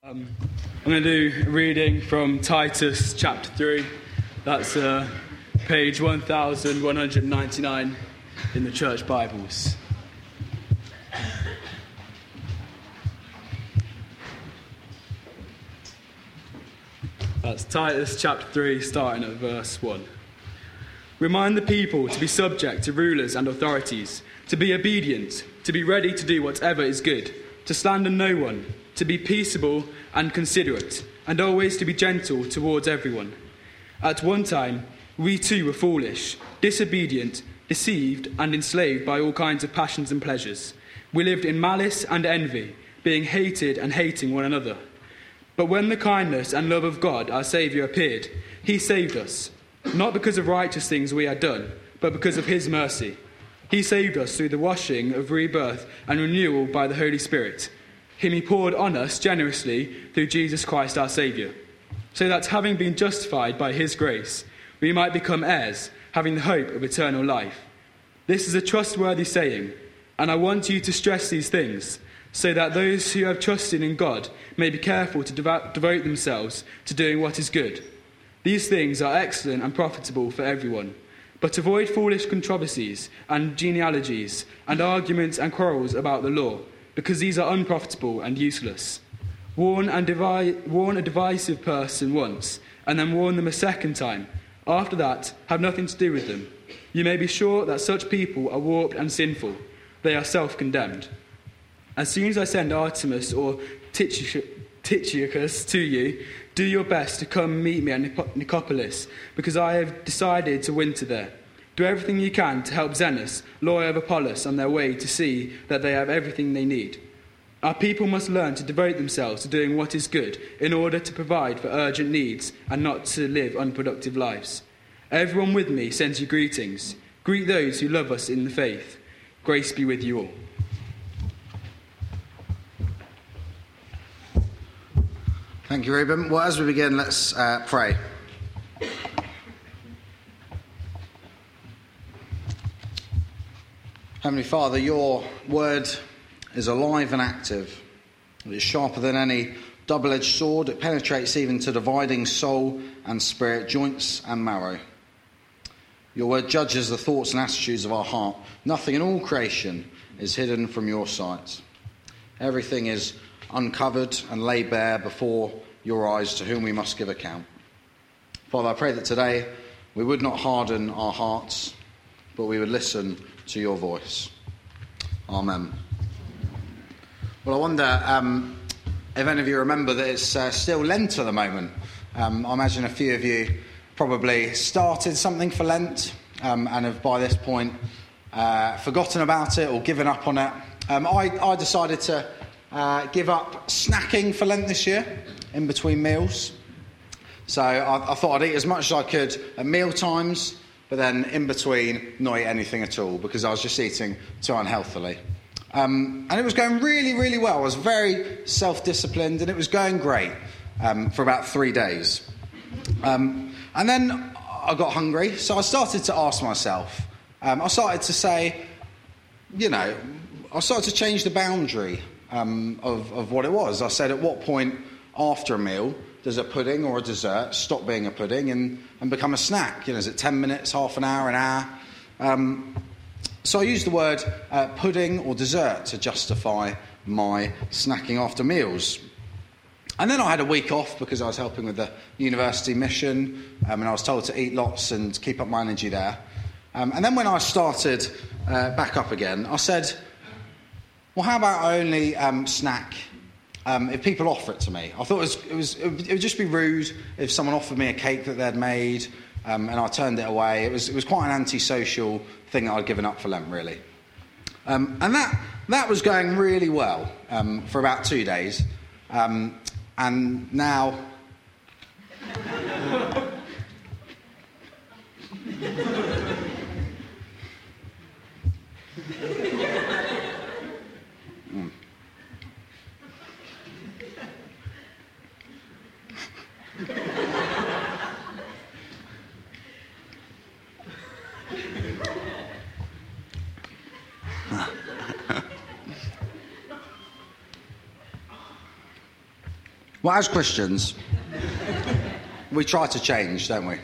I'm going to do a reading from Titus chapter 3. That's page 1199 in the church Bibles. That's Titus chapter 3, starting at verse 1. Remind the people to be subject to rulers and authorities, to be obedient, to be ready to do whatever is good, to slander no one, to be peaceable and considerate, and always to be gentle towards everyone. At one time, we too were foolish, disobedient, deceived, and enslaved by all kinds of passions and pleasures. We lived in malice and envy, being hated and hating one another. But when the kindness and love of God, our Saviour, appeared, he saved us, not because of righteous things we had done, but because of his mercy. He saved us through the washing of rebirth and renewal by the Holy Spirit. Him he poured on us generously through Jesus Christ our Saviour, so that having been justified by his grace, we might become heirs, having the hope of eternal life. This is a trustworthy saying, and I want you to stress these things, so that those who have trusted in God may be careful to devote themselves to doing what is good. These things are excellent and profitable for everyone. But avoid foolish controversies and genealogies and arguments and quarrels about the law, because these are unprofitable and useless. Warn a divisive person once, and then warn them a second time. After that, have nothing to do with them. You may be sure that such people are warped and sinful. They are self-condemned. As soon as I send Artemis or Tychicus to you, do your best to come meet me at Nicopolis, because I have decided to winter there. Do everything you can to help Zenas, lawyer of Apollos, on their way to see that they have everything they need. Our people must learn to devote themselves to doing what is good in order to provide for urgent needs and not to live unproductive lives. Everyone with me sends you greetings. Greet those who love us in the faith. Grace be with you all. Thank you, Reuben. Well, as we begin, let's pray. Heavenly Father, your word is alive and active. It is sharper than any double-edged sword. It penetrates even to dividing soul and spirit, joints and marrow. Your word judges the thoughts and attitudes of our heart. Nothing in all creation is hidden from your sight. Everything is uncovered and laid bare before your eyes, to whom we must give account. Father, I pray that today we would not harden our hearts, but we would listen to your voice. Amen. Well, I wonder if any of you remember that it's still Lent at the moment. I imagine a few of you probably started something for Lent and have by this point forgotten about it or given up on it. I decided to give up snacking for Lent this year in between meals. So I thought I'd eat as much as I could at meal times, but then in between not eat anything at all, because I was just eating too unhealthily. And it was going really, really well. I was very self-disciplined and it was going great for about 3 days. And then I got hungry, so I started to ask myself, I started to say, I started to change the boundary of what it was. I said, at what point after a meal does a pudding or a dessert stop being a pudding and become a snack? Is it 10 minutes, half an hour, an hour? So I used the word pudding or dessert to justify my snacking after meals. And then I had a week off because I was helping with the university mission, and I was told to eat lots and keep up my energy there. And then when I started back up again, I said, well, how about I only snack if people offer it to me? I thought it would just be rude if someone offered me a cake that they'd made and I turned it away. It was quite an antisocial thing that I'd given up for Lent, really. And that was going really well for about 2 days. And now... Well, as Christians, we try to change, don't we?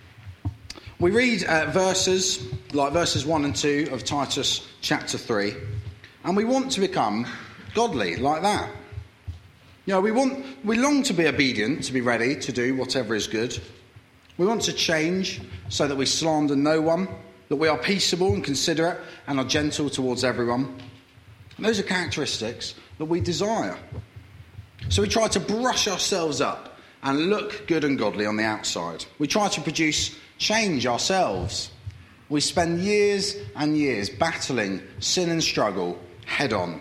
We read verses like verses 1 and 2 of Titus chapter 3, and we want to become godly like that. You know, we long to be obedient, to be ready to do whatever is good. We want to change so that we slander no one, that we are peaceable and considerate and are gentle towards everyone. And those are characteristics that we desire. So we try to brush ourselves up and look good and godly on the outside. We try to produce change ourselves. We spend years and years battling sin and struggle head on.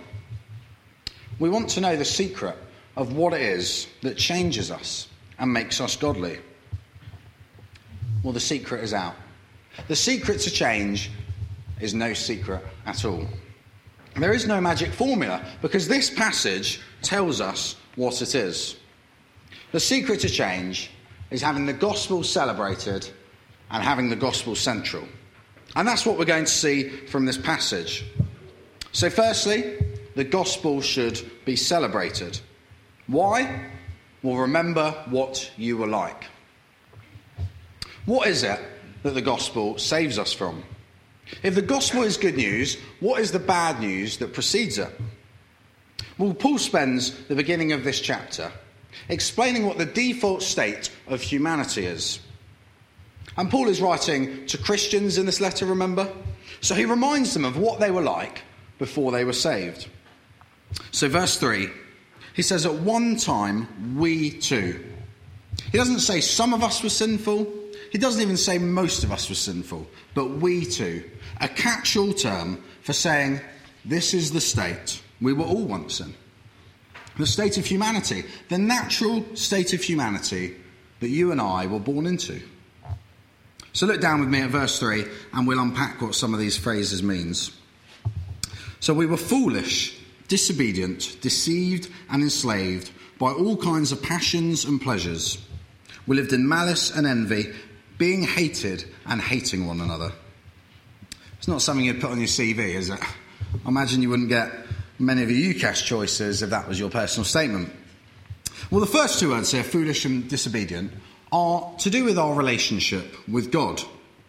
We want to know the secret of what it is that changes us and makes us godly. Well, the secret is out. The secret to change is no secret at all. There is no magic formula because this passage tells us what it is. The secret to change is having the gospel celebrated and having the gospel central. And that's what we're going to see from this passage. So firstly, the gospel should be celebrated. Why? Well, remember what you were like. What is it that the gospel saves us from? If the gospel is good news, what is the bad news that precedes it? Well, Paul spends the beginning of this chapter explaining what the default state of humanity is. And Paul is writing to Christians in this letter, remember? So he reminds them of what they were like before they were saved. So verse 3, he says, at one time, we too. He doesn't say some of us were sinful. He doesn't even say most of us were sinful. But we too. A catch-all term for saying, this is the state we were all once in. The state of humanity. The natural state of humanity that you and I were born into. So look down with me at verse 3 and we'll unpack what some of these phrases means. So we were foolish, disobedient, deceived and enslaved by all kinds of passions and pleasures. We lived in malice and envy, being hated and hating one another. It's not something you'd put on your CV, is it? I imagine you wouldn't get many of your UCAS choices if that was your personal statement. Well, the first two words here, foolish and disobedient, are to do with our relationship with God.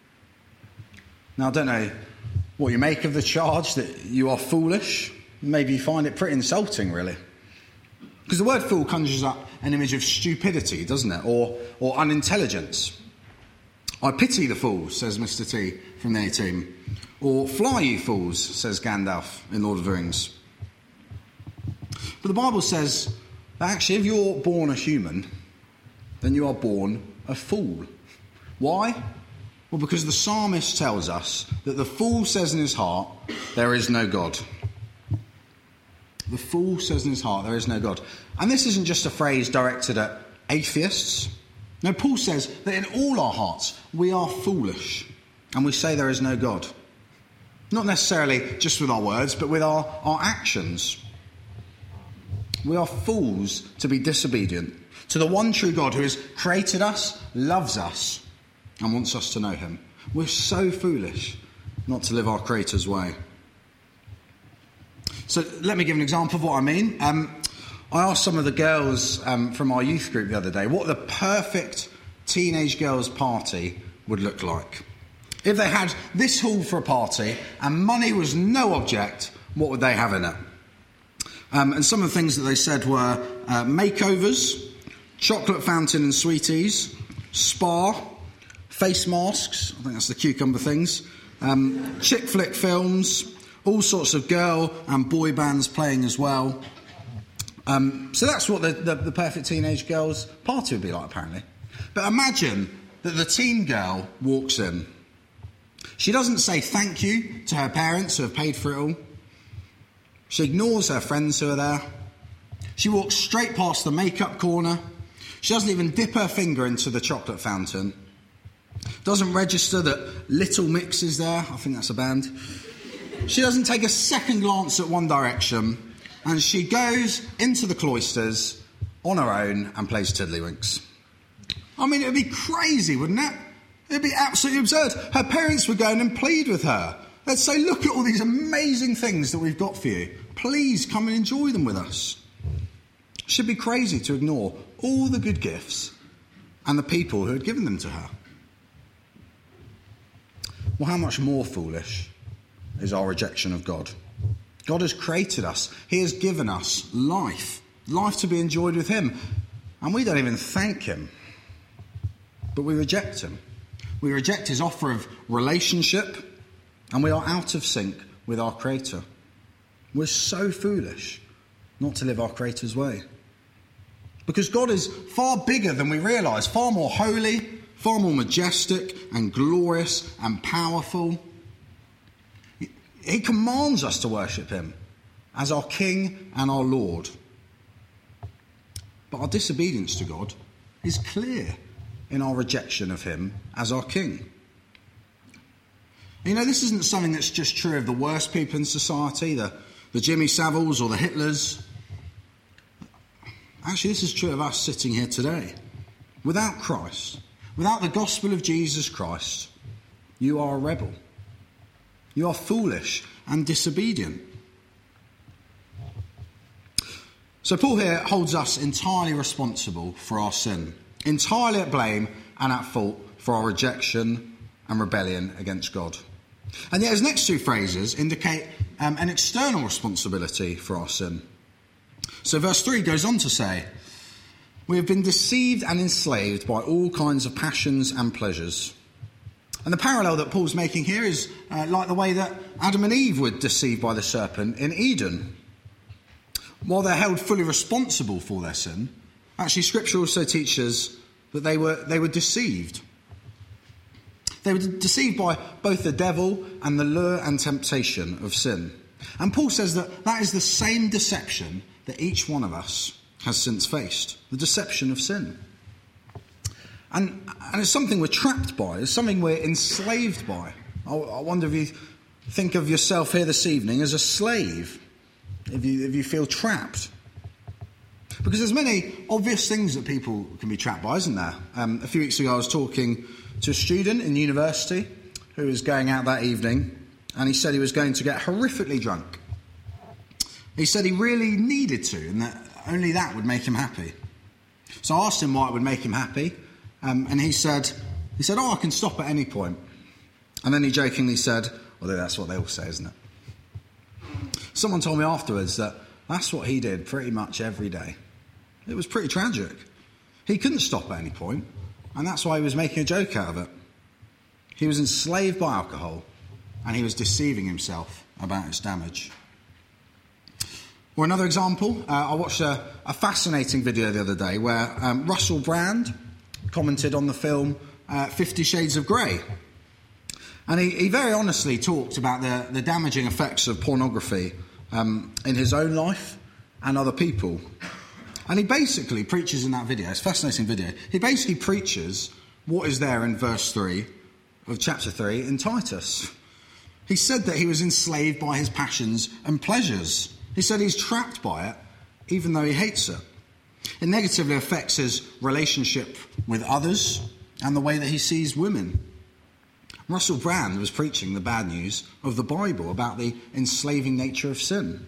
Now, I don't know what you make of the charge that you are foolish. Maybe you find it pretty insulting, really. Because the word fool conjures up an image of stupidity, doesn't it? Or unintelligence. I pity the fools, says Mr. T from the A-Team. Or fly, you fools, says Gandalf in Lord of the Rings. But the Bible says that actually if you're born a human, then you are born a fool. Why? Well, because the psalmist tells us that the fool says in his heart, there is no God. The fool says in his heart, there is no God. And this isn't just a phrase directed at atheists. No, Paul says that in all our hearts, we are foolish. And we say there is no God. Not necessarily just with our words, but with our actions. We are fools to be disobedient to the one true God who has created us, loves us, and wants us to know him. We're so foolish not to live our Creator's way. So let me give an example of what I mean. I asked some of the girls from our youth group the other day what the perfect teenage girls' party would look like. If they had this hall for a party and money was no object, what would they have in it? And some of the things that they said were makeovers, chocolate fountain and sweeties, spa, face masks, I think that's the cucumber things, chick flick films, all sorts of girl and boy bands playing as well. So that's what the perfect teenage girl's party would be like, apparently. But imagine that the teen girl walks in. She doesn't say thank you to her parents who have paid for it all. She ignores her friends who are there. She walks straight past the makeup corner. She doesn't even dip her finger into the chocolate fountain. Doesn't register that Little Mix is there. I think that's a band. She doesn't take a second glance at One Direction. And she goes into the cloisters on her own and plays Tiddlywinks. I mean, it would be crazy, wouldn't it? It would be absolutely absurd. Her parents would go in and plead with her. They'd say, look at all these amazing things that we've got for you. Please come and enjoy them with us. She'd be crazy to ignore all the good gifts and the people who had given them to her. Well, how much more foolish is our rejection of God? God has created us. He has given us life to be enjoyed with him. And we don't even thank him. But we reject him. We reject his offer of relationship, and we are out of sync with our Creator. We're so foolish not to live our Creator's way. Because God is far bigger than we realise, far more holy, far more majestic and glorious and powerful. He commands us to worship him as our King and our Lord. But our disobedience to God is clear in our rejection of him as our King. You know, this isn't something that's just true of the worst people in society, the Jimmy Saviles or the Hitlers. Actually, this is true of us sitting here today. Without Christ, without the gospel of Jesus Christ, you are a rebel. You are foolish and disobedient. So Paul here holds us entirely responsible for our sin, entirely at blame and at fault for our rejection and rebellion against God. And yet his next two phrases indicate an external responsibility for our sin. So verse 3 goes on to say, "We have been deceived and enslaved by all kinds of passions and pleasures." And the parallel that Paul's making here is like the way that Adam and Eve were deceived by the serpent in Eden. While they're held fully responsible for their sin, actually Scripture also teaches that they were deceived. They were deceived by both the devil and the lure and temptation of sin. And Paul says that is the same deception that each one of us has since faced, the deception of sin. And it's something we're trapped by, it's something we're enslaved by. I wonder if you think of yourself here this evening as a slave, if you feel trapped. Because there's many obvious things that people can be trapped by, isn't there? A few weeks ago I was talking to a student in university who was going out that evening, and he said he was going to get horrifically drunk. He said he really needed to, and that only that would make him happy. So I asked him why it would make him happy, and he said, "Oh, I can stop at any point." And then he jokingly said, "Although that's what they all say, isn't it?" Someone told me afterwards that that's what he did pretty much every day. It was pretty tragic. He couldn't stop at any point, and that's why he was making a joke out of it. He was enslaved by alcohol, and he was deceiving himself about its damage. Or another example, I watched a fascinating video the other day where Russell Brand commented on the film 50 Shades of Grey. And he very honestly talked about the damaging effects of pornography in his own life and other people. And he basically preaches in that video, it's a fascinating video, he basically preaches what is there in verse 3 of chapter 3 in Titus. He said that he was enslaved by his passions and pleasures. He said he's trapped by it, even though he hates it. It negatively affects his relationship with others and the way that he sees women. Russell Brand was preaching the bad news of the Bible about the enslaving nature of sin.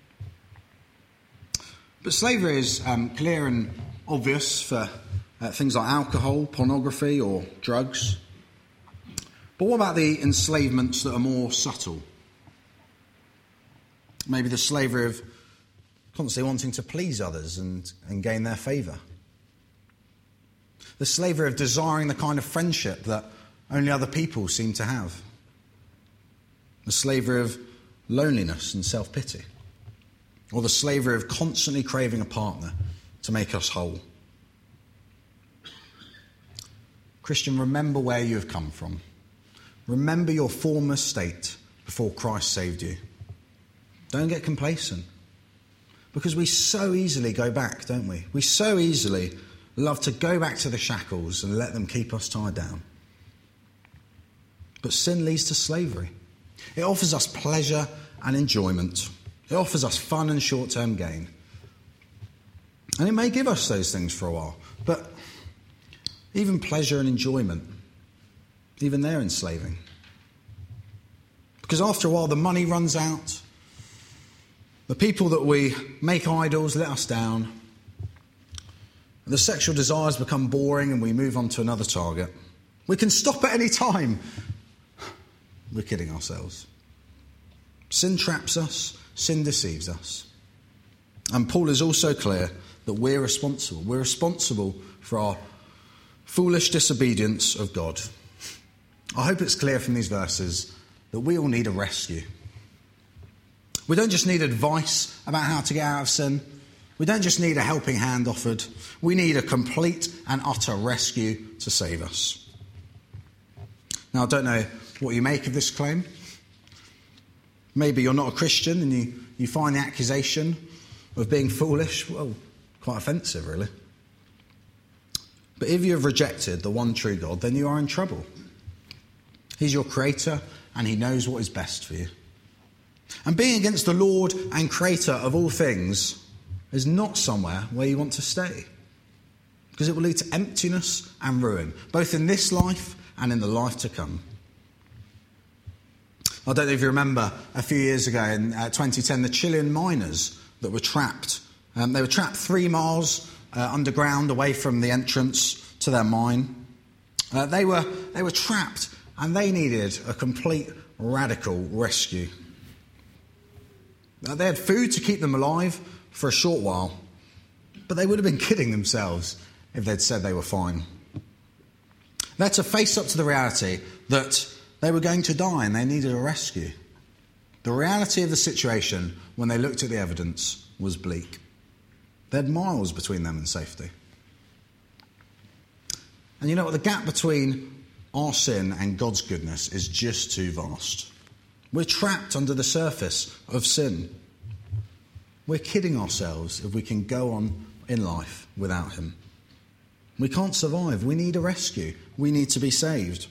But slavery is clear and obvious for things like alcohol, pornography or drugs. But what about the enslavements that are more subtle? Maybe the slavery of constantly wanting to please others and gain their favour. The slavery of desiring the kind of friendship that only other people seem to have. The slavery of loneliness and self-pity. Or the slavery of constantly craving a partner to make us whole. Christian, remember where you have come from. Remember your former state before Christ saved you. Don't get complacent. Because we so easily go back, don't we? We so easily love to go back to the shackles and let them keep us tied down. But sin leads to slavery. It offers us pleasure and enjoyment. It offers us fun and short-term gain. And it may give us those things for a while. But even pleasure and enjoyment, even they're enslaving. Because after a while the money runs out. The people that we make idols let us down. The sexual desires become boring and we move on to another target. We can stop at any time. We're kidding ourselves. Sin traps us, sin deceives us. And Paul is also clear that we're responsible. We're responsible for our foolish disobedience of God. I hope it's clear from these verses that we all need a rescue. We don't just need advice about how to get out of sin. We don't just need a helping hand offered. We need a complete and utter rescue to save us. Now, I don't know what you make of this claim. Maybe you're not a Christian and you find the accusation of being foolish, well, quite offensive, really. But if you have rejected the one true God, then you are in trouble. He's your creator and he knows what is best for you. And being against the Lord and creator of all things is not somewhere where you want to stay, because it will lead to emptiness and ruin, both in this life and in the life to come. I don't know if you remember a few years ago in 2010, the Chilean miners that were trapped. They were trapped 3 miles underground away from the entrance to their mine. They were trapped and they needed a complete radical rescue. They had food to keep them alive for a short while, but they would have been kidding themselves if they'd said they were fine. They had to face up to the reality that they were going to die and they needed a rescue. The reality of the situation, when they looked at the evidence, was bleak. They had miles between them and safety. And you know what? The gap between our sin and God's goodness is just too vast. We're trapped under the surface of sin. We're kidding ourselves if we can go on in life without him. We can't survive. We need a rescue. We need to be saved.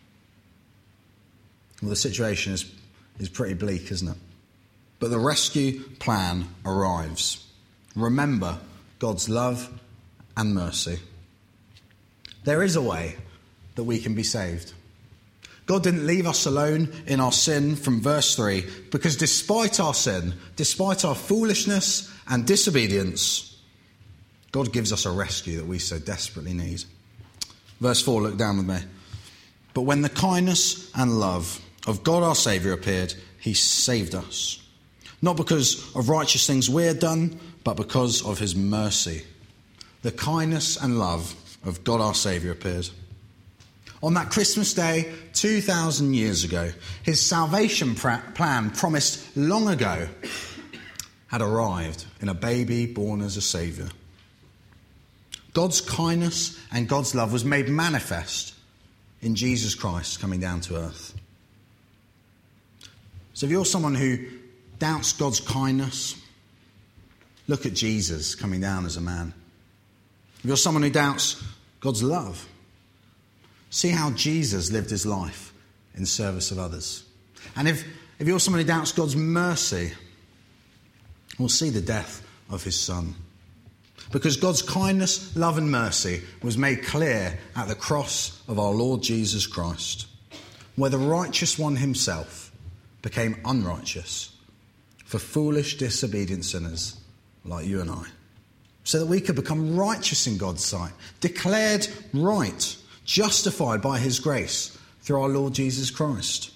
Well, the situation is pretty bleak, isn't it? But the rescue plan arrives. Remember God's love and mercy. There is a way that we can be saved. God didn't leave us alone in our sin from verse 3, because despite our sin, despite our foolishness and disobedience, God gives us a rescue that we so desperately need. Verse 4, look down with me. But when the kindness and love of God our Saviour appeared, he saved us. Not because of righteous things we had done, but because of his mercy. The kindness and love of God our Saviour appeared. On that Christmas day, 2,000 years ago, his salvation plan promised long ago had arrived in a baby born as a saviour. God's kindness and God's love was made manifest in Jesus Christ coming down to earth. So if you're someone who doubts God's kindness, look at Jesus coming down as a man. If you're someone who doubts God's love, see how Jesus lived his life in service of others. And if you're someone who doubts God's mercy, we'll see the death of his son. Because God's kindness, love and mercy was made clear at the cross of our Lord Jesus Christ, where the righteous one himself became unrighteous for foolish, disobedient sinners like you and I, so that we could become righteous in God's sight, declared right, justified by his grace through our Lord Jesus Christ.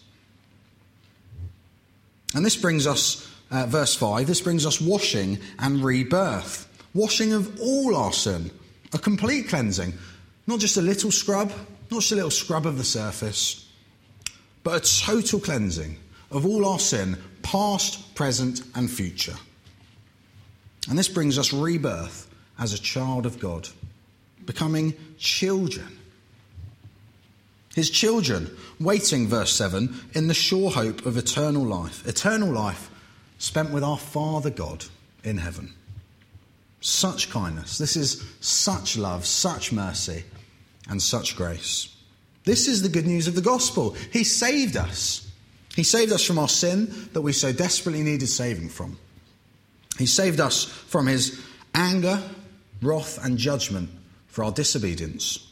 And this brings us, verse 5, this brings us washing and rebirth. Washing of all our sin. A complete cleansing. Not just a little scrub, not just a little scrub of the surface, but a total cleansing of all our sin, past, present and future. And this brings us rebirth as a child of God, becoming children. His children, waiting, verse 7, in the sure hope of eternal life spent with our Father God in heaven. Such kindness, this is such love, such mercy, and such grace. This is the good news of the gospel. He saved us. He saved us from our sin that we so desperately needed saving from. He saved us from his anger, wrath, and judgment for our disobedience.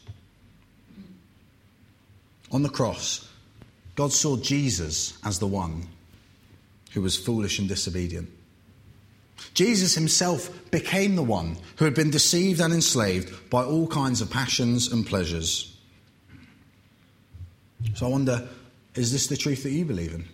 On the cross, God saw Jesus as the one who was foolish and disobedient. Jesus himself became the one who had been deceived and enslaved by all kinds of passions and pleasures. So I wonder, is this the truth that you believe in?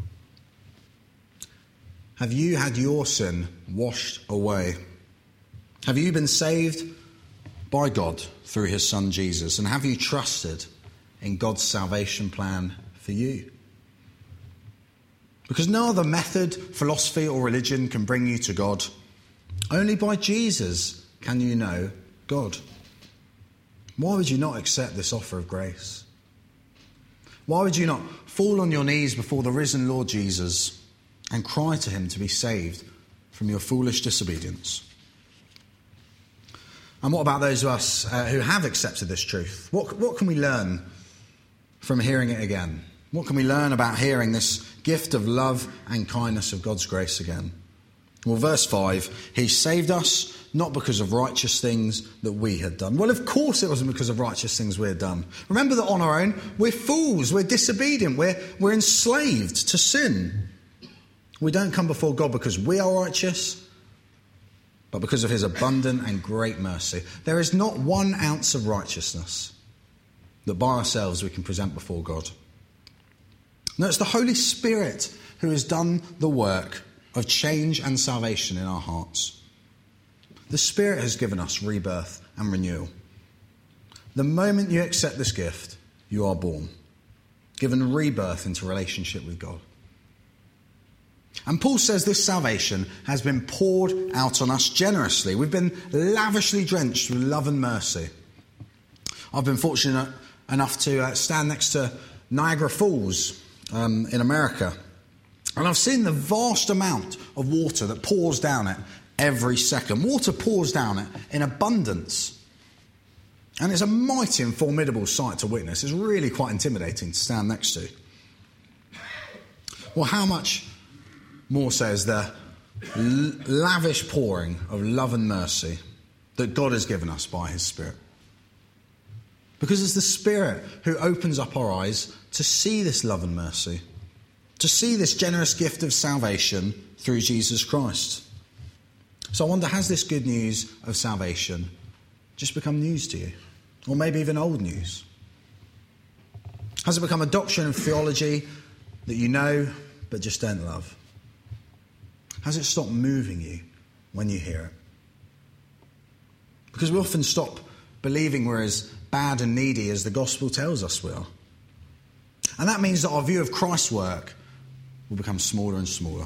Have you had your sin washed away? Have you been saved by God through his son Jesus? And have you trusted in God's salvation plan for you? Because no other method, philosophy or religion can bring you to God. Only by Jesus can you know God. Why would you not accept this offer of grace? Why would you not fall on your knees before the risen Lord Jesus and cry to him to be saved from your foolish disobedience? And what about those of us who have accepted this truth? What can we learn from hearing it again? What can we learn about hearing this gift of love and kindness of God's grace again? Well, verse 5, he saved us not because of righteous things that we had done. Well, of course it wasn't because of righteous things we had done. Remember that on our own, we're fools, we're disobedient, we're enslaved to sin. We don't come before God because we are righteous, but because of his abundant and great mercy. There is not 1 ounce of righteousness that by ourselves we can present before God. No, it's the Holy Spirit who has done the work of change and salvation in our hearts. The Spirit has given us rebirth and renewal. The moment you accept this gift, you are born, given rebirth into relationship with God. And Paul says this salvation has been poured out on us generously. We've been lavishly drenched with love and mercy. I've been fortunate enough to stand next to Niagara Falls in America. And I've seen the vast amount of water that pours down it every second. Water pours down it in abundance. And it's a mighty and formidable sight to witness. It's really quite intimidating to stand next to. Well, how much more says the lavish pouring of love and mercy that God has given us by his Spirit. Because it's the Spirit who opens up our eyes to see this love and mercy, to see this generous gift of salvation through Jesus Christ. So I wonder, has this good news of salvation just become news to you? Or maybe even old news? Has it become a doctrine of theology that you know but just don't love? Has it stopped moving you when you hear it? Because we often stop believing we're as bad and needy as the gospel tells us we are. And that means that our view of Christ's work will become smaller and smaller.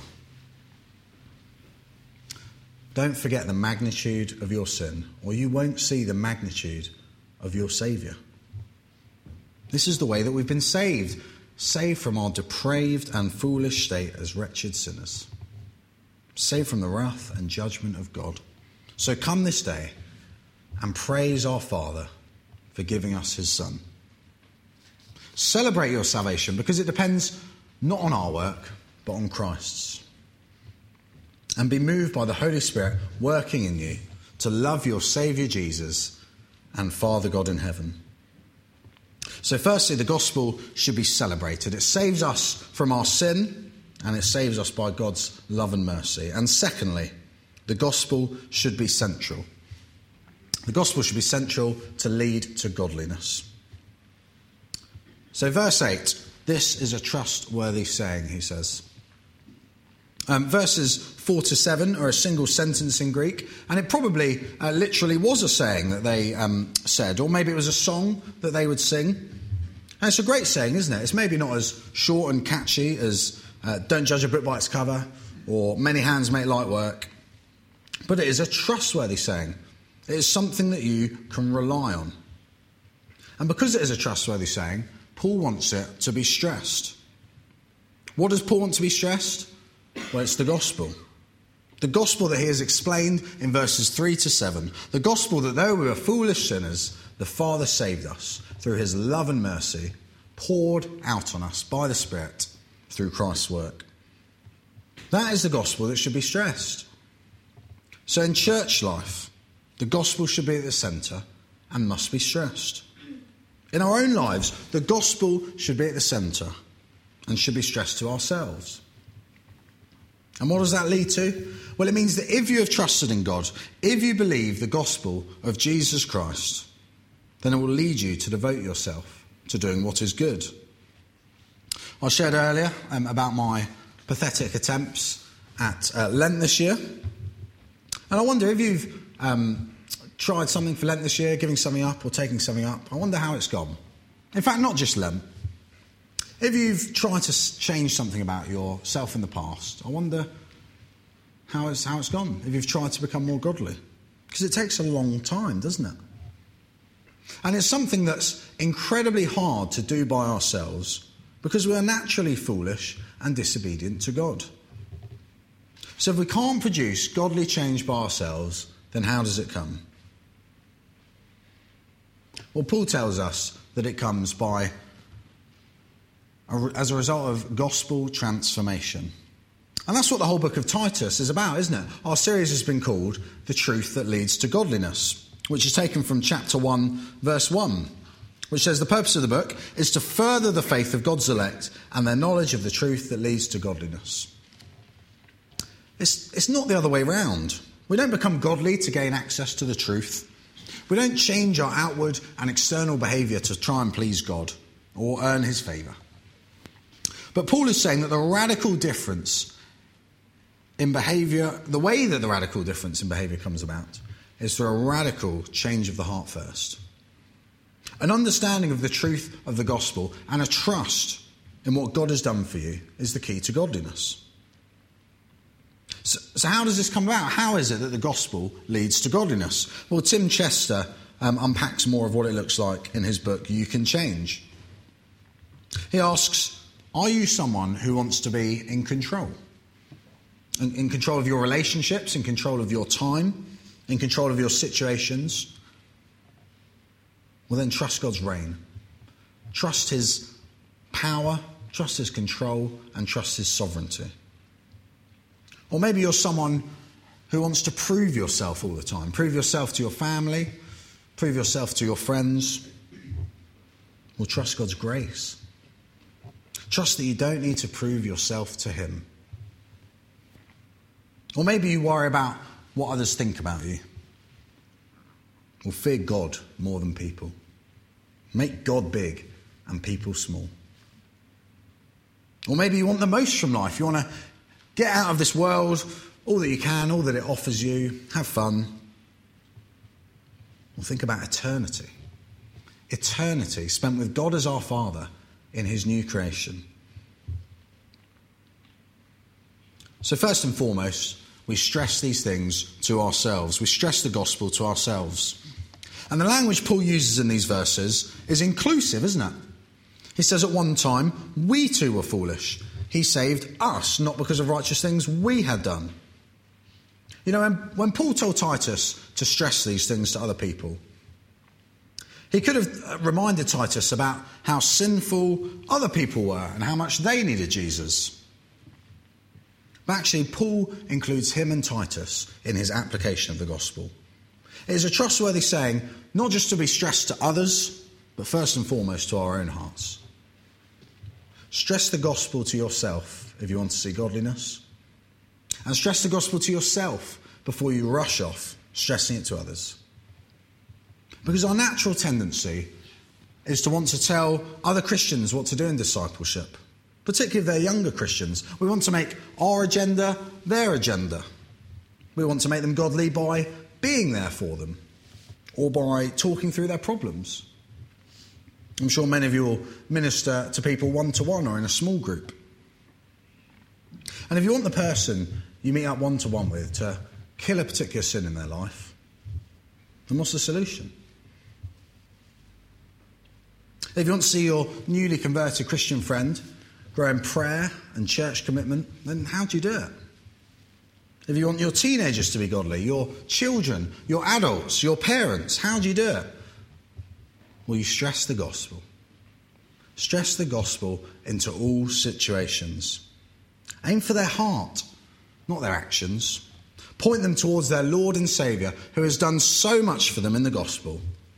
Don't forget the magnitude of your sin, or you won't see the magnitude of your Saviour. This is the way that we've been saved from our depraved and foolish state as wretched sinners. Saved from the wrath and judgment of God. So come this day and praise our Father for giving us his Son. Celebrate your salvation because it depends not on our work, but on Christ's. And be moved by the Holy Spirit working in you to love your Saviour Jesus and Father God in heaven. So firstly, the gospel should be celebrated. It saves us from our sin, and it saves us by God's love and mercy. And secondly, the gospel should be central. The gospel should be central to lead to godliness. So verse 8, this is a trustworthy saying, he says. Verses 4 to 7 are a single sentence in Greek, and it probably literally was a saying that they said, or maybe it was a song that they would sing. And it's a great saying, isn't it? It's maybe not as short and catchy as don't judge a book by its cover, or many hands make light work, but it is a trustworthy saying. It is something that you can rely on. And because it is a trustworthy saying, Paul wants it to be stressed. What does Paul want to be stressed? Well, it's the gospel. The gospel that he has explained in verses 3 to 7. The gospel that though we were foolish sinners, the Father saved us through his love and mercy, poured out on us by the Spirit through Christ's work. That is the gospel that should be stressed. So in church life, the gospel should be at the centre and must be stressed. In our own lives, the gospel should be at the centre and should be stressed to ourselves. And what does that lead to? Well, it means that if you have trusted in God, if you believe the gospel of Jesus Christ, then it will lead you to devote yourself to doing what is good. I shared earlier about my pathetic attempts at Lent this year. And I wonder if you've tried something for Lent this year, giving something up or taking something up, I wonder how it's gone. In fact, not just Lent. If you've tried to change something about yourself in the past, I wonder how it's gone. If you've tried to become more godly. Because it takes a long time, doesn't it? And it's something that's incredibly hard to do by ourselves because we are naturally foolish and disobedient to God. So if we can't produce godly change by ourselves, then how does it come? Well, Paul tells us that it comes as a result of gospel transformation. And that's what the whole book of Titus is about, isn't it? Our series has been called The Truth That Leads to Godliness, which is taken from chapter 1, verse 1, which says the purpose of the book is to further the faith of God's elect and their knowledge of the truth that leads to godliness. It's not the other way round. We don't become godly to gain access to the truth. We don't change our outward and external behaviour to try and please God or earn his favour. But Paul is saying that the radical difference in behaviour, the way that the radical difference in behaviour comes about is through a radical change of the heart first. An understanding of the truth of the gospel and a trust in what God has done for you is the key to godliness. So how does this come about? How is it that the gospel leads to godliness? Well, Tim Chester unpacks more of what it looks like in his book, You Can Change. He asks, are you someone who wants to be in control? In control of your relationships, in control of your time, in control of your situations? Well, then trust God's reign. Trust his power, trust his control, and trust his sovereignty. Or maybe you're someone who wants to prove yourself all the time. Prove yourself to your family, prove yourself to your friends. Well, trust God's grace. Trust that you don't need to prove yourself to him. Or maybe you worry about what others think about you. Well, fear God more than people. Make God big and people small. Or maybe you want the most from life. You want to get out of this world, all that you can, all that it offers you. Have fun. Well, think about eternity. Eternity spent with God as our Father in his new creation. So first and foremost, we stress these things to ourselves. We stress the gospel to ourselves. And the language Paul uses in these verses is inclusive, isn't it? He says at one time, we too were foolish. He saved us, not because of righteous things we had done. You know, when Paul told Titus to stress these things to other people, he could have reminded Titus about how sinful other people were and how much they needed Jesus. But actually, Paul includes him and Titus in his application of the gospel. It is a trustworthy saying, not just to be stressed to others, but first and foremost to our own hearts. Stress the gospel to yourself if you want to see godliness. And stress the gospel to yourself before you rush off stressing it to others. Because our natural tendency is to want to tell other Christians what to do in discipleship, particularly if they're younger Christians. We want to make our agenda their agenda. We want to make them godly by being there for them or by talking through their problems. I'm sure many of you will minister to people one-to-one or in a small group. And if you want the person you meet up one-to-one with to kill a particular sin in their life, then what's the solution? If you want to see your newly converted Christian friend grow in prayer and church commitment, then how do you do it? If you want your teenagers to be godly, your children, your adults, your parents, how do you do it? Well, you stress the gospel. Stress the gospel into all situations. Aim for their heart, not their actions. Point them towards their Lord and Saviour, who has done so much for them in the gospel.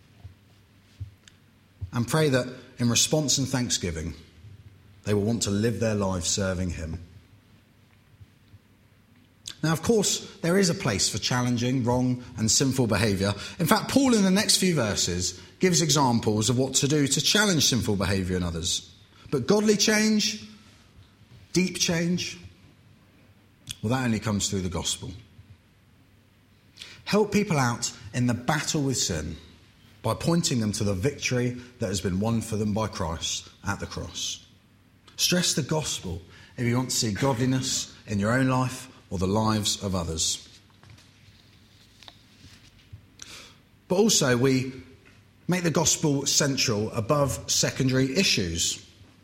And pray that in response and thanksgiving, they will want to live their lives serving him. Now, of course, there is a place for challenging, wrong and sinful behaviour. In fact, Paul in the next few verses gives examples of what to do to challenge sinful behaviour in others. But godly change, deep change, well, that only comes through the gospel. Help people out in the battle with sin by pointing them to the victory that has been won for them by Christ at the cross. Stress the gospel if you want to see godliness in your own life or the lives of others. But also we make the gospel central above secondary issues.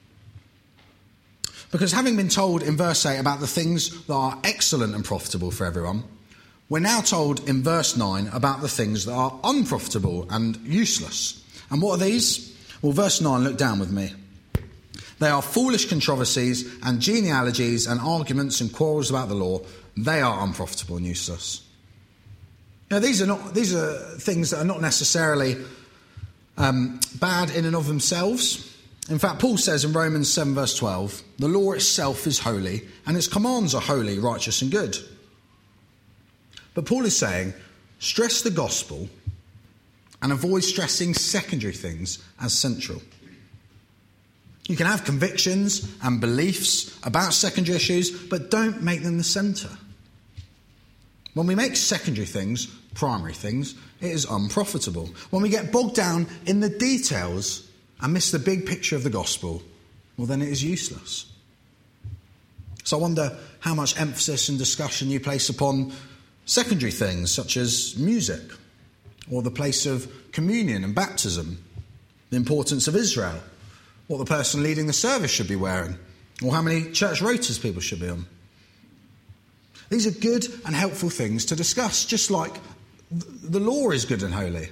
Because having been told in verse 8 about the things that are excellent and profitable for everyone, we're now told in verse 9 about the things that are unprofitable and useless. And what are these? Well, verse 9, look down with me. They are foolish controversies and genealogies and arguments and quarrels about the law. They are unprofitable and useless. Now, these are things that are not necessarily bad in and of themselves. In fact, Paul says in Romans 7 verse 12, the law itself is holy and its commands are holy, righteous and good. But Paul is saying, stress the gospel and avoid stressing secondary things as central. You can have convictions and beliefs about secondary issues, but don't make them the centre. When we make secondary things primary things, it is unprofitable. When we get bogged down in the details and miss the big picture of the gospel, well, then it is useless. So I wonder how much emphasis and discussion you place upon secondary things such as music, or the place of communion and baptism, the importance of Israel, what the person leading the service should be wearing, or how many church rotas people should be on. These are good and helpful things to discuss, just like the law is good and holy.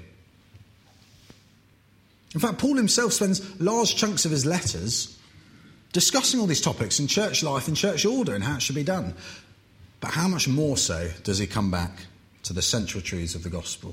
In fact, Paul himself spends large chunks of his letters discussing all these topics in church life and church order and how it should be done. But how much more so does he come back to the central truths of the gospel?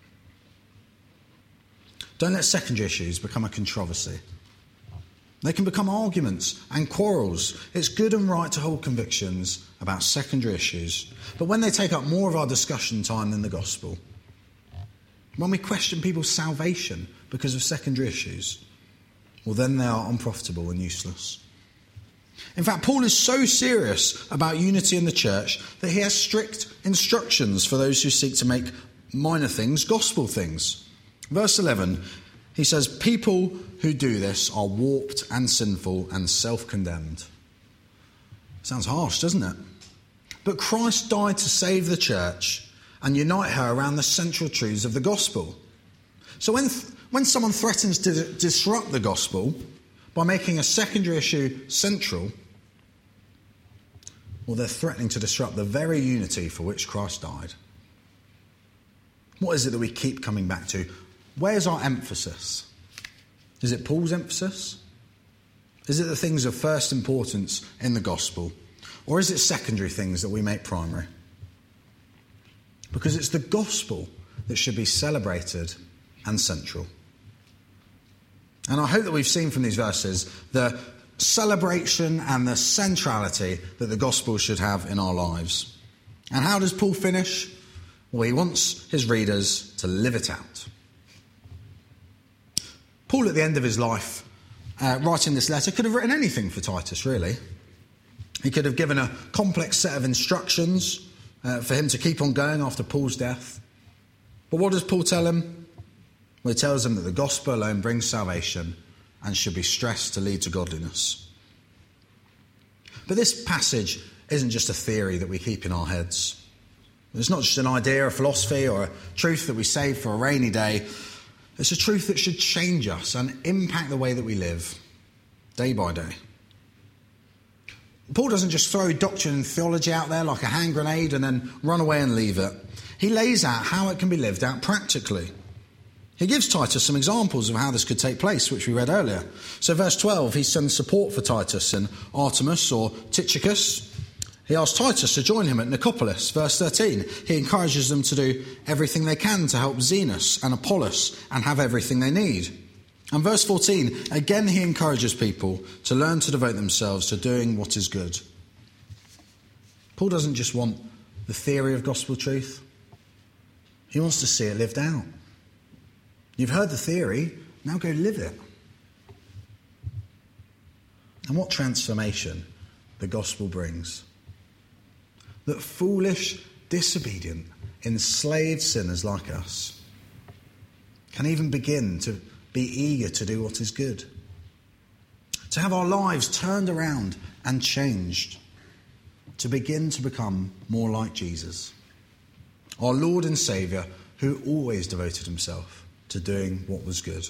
Don't let secondary issues become a controversy. They can become arguments and quarrels. It's good and right to hold convictions about secondary issues. But when they take up more of our discussion time than the gospel, when we question people's salvation because of secondary issues, well, then they are unprofitable and useless. In fact, Paul is so serious about unity in the church that he has strict instructions for those who seek to make minor things gospel things. Verse 11, he says, people who do this are warped and sinful and self-condemned. Sounds harsh, doesn't it? But Christ died to save the church and unite her around the central truths of the gospel. So when someone threatens to disrupt the gospel by making a secondary issue central, well, they're threatening to disrupt the very unity for which Christ died. What is it that we keep coming back to? Where's our emphasis? Is it Paul's emphasis? Is it the things of first importance in the gospel? Or is it secondary things that we make primary? Because it's the gospel that should be celebrated and central. And I hope that we've seen from these verses the celebration and the centrality that the gospel should have in our lives. And how does Paul finish? Well, he wants his readers to live it out. Paul, at the end of his life, writing this letter, could have written anything for Titus, really. He could have given a complex set of instructions for him to keep on going after Paul's death. But what does Paul tell him? Well, he tells him that the gospel alone brings salvation and should be stressed to lead to godliness. But this passage isn't just a theory that we keep in our heads. It's not just an idea, a philosophy, or a truth that we save for a rainy day. It's a truth that should change us and impact the way that we live, day by day. Paul doesn't just throw doctrine and theology out there like a hand grenade and then run away and leave it. He lays out how it can be lived out practically. He gives Titus some examples of how this could take place, which we read earlier. So verse 12, he sends support for Titus and Artemas or Tychicus. He asks Titus to join him at Nicopolis. Verse 13, he encourages them to do everything they can to help Zenas and Apollos and have everything they need. And verse 14, again he encourages people to learn to devote themselves to doing what is good. Paul doesn't just want the theory of gospel truth. He wants to see it lived out. You've heard the theory, now go live it. And what transformation the gospel brings. That foolish, disobedient, enslaved sinners like us can even begin to be eager to do what is good. To have our lives turned around and changed. To begin to become more like Jesus, our Lord and Saviour, who always devoted himself to doing what was good.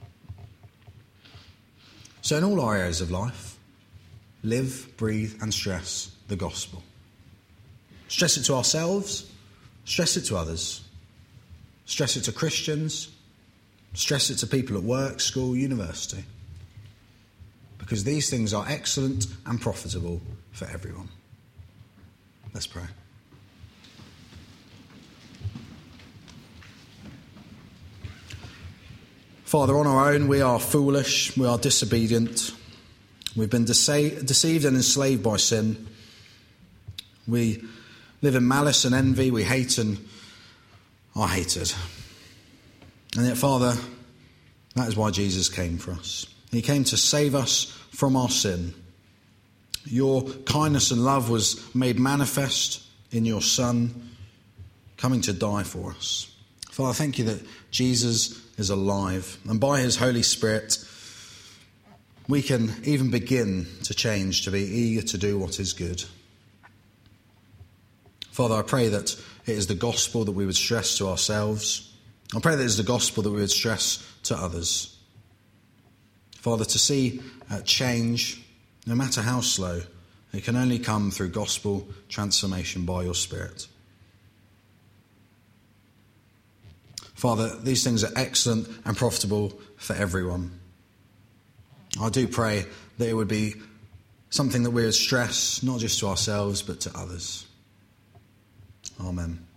So in all our areas of life, live, breathe and stress the gospel. Stress it to ourselves, stress it to others. Stress it to Christians, stress it to people at work, school, university. Because these things are excellent and profitable for everyone. Let's pray. Father, on our own we are foolish, we are disobedient. We've been deceived and enslaved by sin. We live in malice and envy, we hate and are hated. And yet, Father, that is why Jesus came for us. He came to save us from our sin. Your kindness and love was made manifest in your Son, coming to die for us. Father, thank you that Jesus is alive, and by his Holy Spirit, we can even begin to change, to be eager to do what is good. Father, I pray that it is the gospel that we would stress to ourselves. I pray that it is the gospel that we would stress to others. Father, to see change, no matter how slow, it can only come through gospel transformation by your Spirit. Father, these things are excellent and profitable for everyone. I do pray that it would be something that we would stress, not just to ourselves, but to others. Amen.